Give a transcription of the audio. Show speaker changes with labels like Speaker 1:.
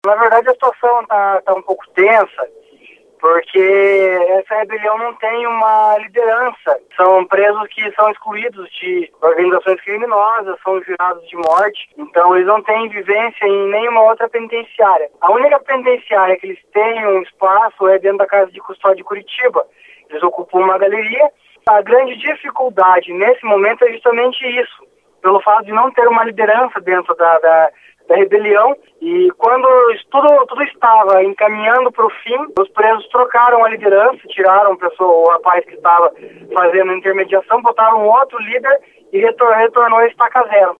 Speaker 1: Na verdade, a situação tá um pouco tensa, porque essa rebelião não tem uma liderança. São presos que são excluídos de organizações criminosas, são jurados de morte, então eles não têm vivência em nenhuma outra penitenciária. A única penitenciária que eles têm um espaço é dentro da Casa de Custódia de Curitiba. Eles ocupam uma galeria. A grande dificuldade nesse momento é justamente isso, pelo fato de não ter uma liderança dentro da rebelião, e quando tudo estava encaminhando para o fim, os presos trocaram a liderança, tiraram o rapaz que estava fazendo intermediação, botaram um outro líder e retornou a estaca zero.